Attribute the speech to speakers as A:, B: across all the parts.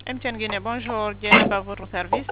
A: MTN Guinée, bonjour. Dienaba, votre service.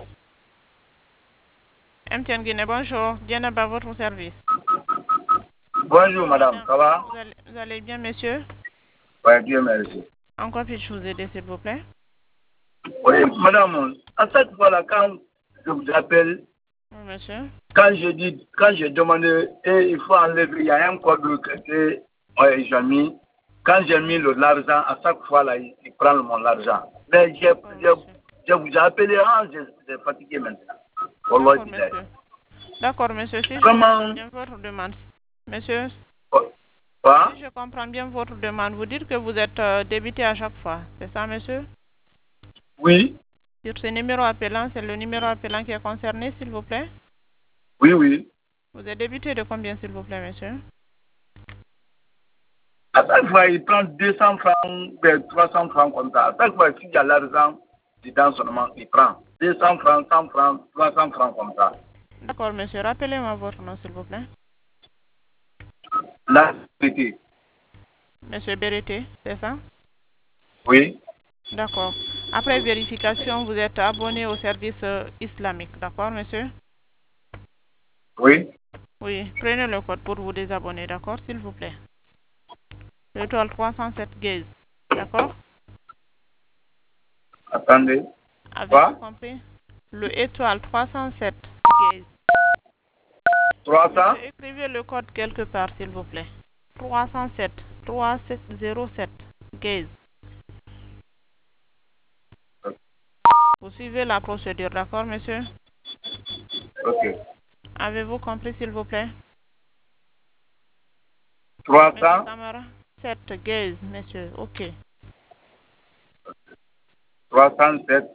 A: MTN Guinée, bonjour. Dienaba, votre service.
B: Bonjour madame, ça va?
A: Vous allez bien, monsieur?
B: Oui, Dieu merci.
A: En quoi puis-je vous aider, s'il vous plaît?
B: Oui, madame, à cette fois-là, quand je vous appelle,
A: Oui, monsieur.
B: quand j'ai demandé, il faut enlever, il y a un code que j'ai mis. Quand j'ai mis l'argent, à chaque fois, là, il prend mon argent. Mais je vous ai appelé, j'ai fatigué maintenant.
A: D'accord, monsieur. D'accord, monsieur. Si je comprends bien votre demande. Monsieur, si je comprends bien votre demande, vous dites que vous êtes débité à chaque fois. C'est ça, monsieur?
B: Oui.
A: Sur ce numéro appelant, c'est le numéro appelant qui est concerné, s'il vous plaît?
B: Oui, oui.
A: Vous êtes débité de combien, s'il vous plaît, monsieur?
B: À chaque fois, il prend 200 francs, 300 francs comme ça. À chaque fois, s'il y a l'argent dedans seulement, il prend 200 francs, 100 francs, 300 francs comme ça.
A: D'accord, monsieur. Rappelez-moi votre nom, s'il vous plaît.
B: La vérité.
A: Monsieur Bérété, c'est ça?
B: Oui.
A: D'accord. Après vérification, vous êtes abonné au service islamique, d'accord, monsieur?
B: Oui.
A: Oui. Prenez le code pour vous désabonner, d'accord, s'il vous plaît. L'étoile 307 gaze, d'accord?
B: Attendez.
A: Avez-vous compris? Le étoile 307 gaze.
B: 300?
A: Monsieur, écrivez le code quelque part, s'il vous plaît. 307, 3707 gaze. Vous suivez la procédure, d'accord, monsieur?
B: Ok.
A: Avez-vous compris, s'il vous plaît?
B: 300?
A: Monsieur Camara? 7 gaze, monsieur, ok.
B: 307.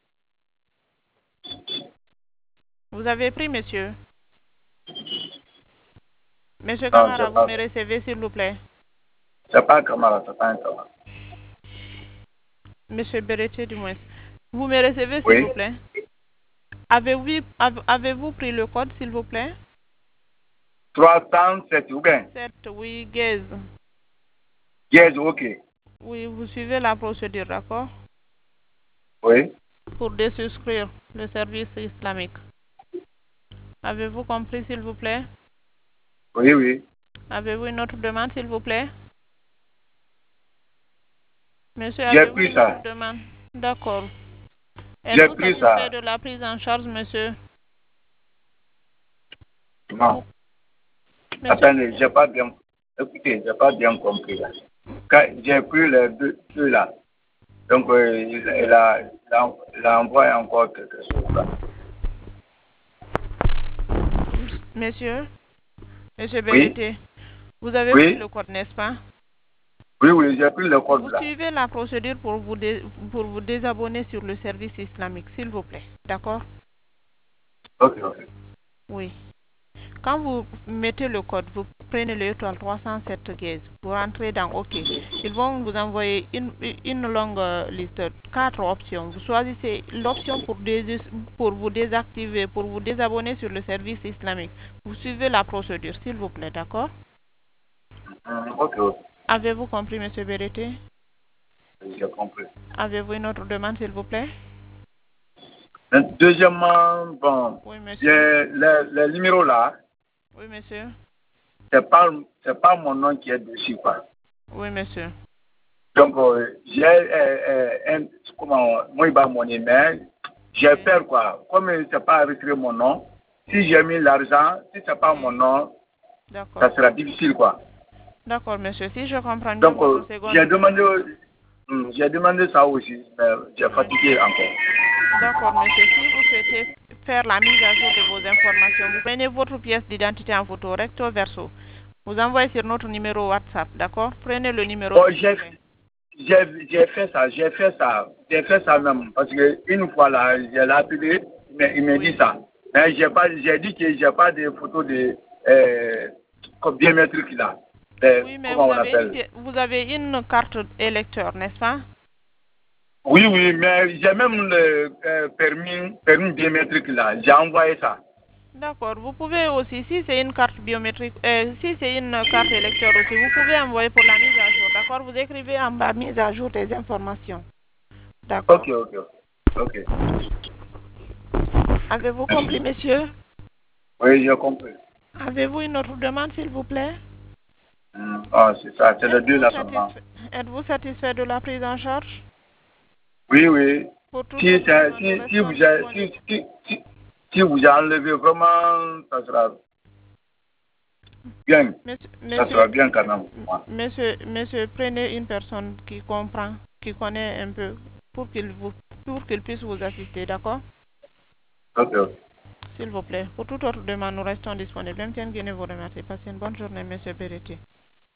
A: Vous avez pris, monsieur? Monsieur
B: Non,
A: Camara, vous me recevez, s'il vous plaît?
B: C'est pas un Camara, c'est pas un Camara.
A: Monsieur Bérété, du moins. Vous me recevez, s'il
B: Oui.
A: vous plaît? Avez-vous pris le code, s'il vous plaît?
B: 307, ou bien?
A: 7, oui, gaze.
B: Yes, ok.
A: Oui, vous suivez la procédure, d'accord?
B: Oui.
A: Pour désouscrire le service islamique. Avez-vous compris, s'il vous plaît?
B: Oui, oui.
A: Avez-vous une autre demande, s'il vous plaît? Monsieur,
B: J'ai
A: avez-vous
B: pris
A: une
B: ça.
A: autre demande? D'accord.
B: J'ai
A: Êtes-vous
B: pris
A: satisfait
B: ça.
A: de la prise en charge, monsieur?
B: Non.
A: Monsieur?
B: Attendez, j'ai pas bien. Écoutez, j'ai pas bien compris là. J'ai pris les deux là. Donc, il a envoyé encore quelque chose là.
A: Monsieur
B: Oui.
A: Bérété, vous avez pris
B: Oui.
A: le code, n'est-ce pas?
B: Oui, oui, j'ai pris le code
A: Vous
B: là.
A: suivez la procédure pour vous désabonner sur le service islamique, s'il vous plaît. D'accord?
B: Ok, ok.
A: Oui. Quand vous mettez le code, vous prenez le étoile 307 gaze, vous rentrez dans OK. Ils vont vous envoyer une longue liste, 4 options. Vous choisissez l'option pour vous désactiver, pour vous désabonner sur le service islamique. Vous suivez la procédure, s'il vous plaît, d'accord?
B: Ok, ok.
A: Avez-vous compris, monsieur Bérété?
B: J'ai compris.
A: Avez-vous une autre demande, s'il vous plaît?
B: Deuxièmement, bon,
A: Oui, monsieur.
B: j'ai le numéro là,
A: Oui, monsieur.
B: c'est pas mon nom qui est dessus, quoi.
A: Oui, monsieur.
B: Donc, moi, il va mon email, j'ai peur, quoi. Comme c'est pas retiré mon nom, si j'ai mis l'argent, si c'est pas mon nom, ça sera difficile, quoi.
A: D'accord, monsieur. Si je comprends bien
B: Donc,
A: votre seconde
B: j'ai demandé ça aussi, mais j'ai fatigué encore.
A: D'accord, monsieur. Si vous souhaitez faire la mise à jour de vos informations, vous prenez votre pièce d'identité en photo recto verso. Vous envoyez sur notre numéro WhatsApp, d'accord? Prenez le numéro.
B: Bon, j'ai fait ça même, parce que une fois là, j'ai appelé, mais il me dit ça. Mais j'ai dit que j'ai pas de photos de biométrique là.
A: Oui, mais
B: Comment on appelle?
A: vous avez une carte électeur, n'est-ce pas?
B: Oui, oui, mais j'ai même le permis biométrique là. J'ai envoyé ça.
A: D'accord. Vous pouvez aussi, si c'est une carte biométrique, si c'est une carte électeur aussi, vous pouvez envoyer pour la mise à jour, d'accord? Vous écrivez en bas mise à jour des informations. D'accord.
B: Ok, ok, ok. Ok.
A: Avez-vous
B: Merci.
A: compris, monsieur?
B: Oui, j'ai compris.
A: Avez-vous une autre demande, s'il vous plaît?
B: Ah, c'est ça, c'est les deux
A: Êtes-vous
B: là seulement.
A: satisfait, êtes-vous satisfait de la prise en charge?
B: Oui, oui.
A: Pour toute
B: Si,
A: autre demande, nous
B: si
A: restons
B: vous avez,
A: disponibles.
B: si vous avez enlevé vraiment, ça sera bien.
A: Monsieur,
B: Ça
A: monsieur,
B: sera bien quand même pour moi.
A: monsieur, prenez une personne qui comprend, qui connaît un peu, pour qu'il puisse vous assister, d'accord?
B: Ok, ok.
A: S'il vous plaît. Pour toute autre demande, nous restons disponibles. Même Guinée vous remercie. Passez une bonne journée, monsieur Berretti.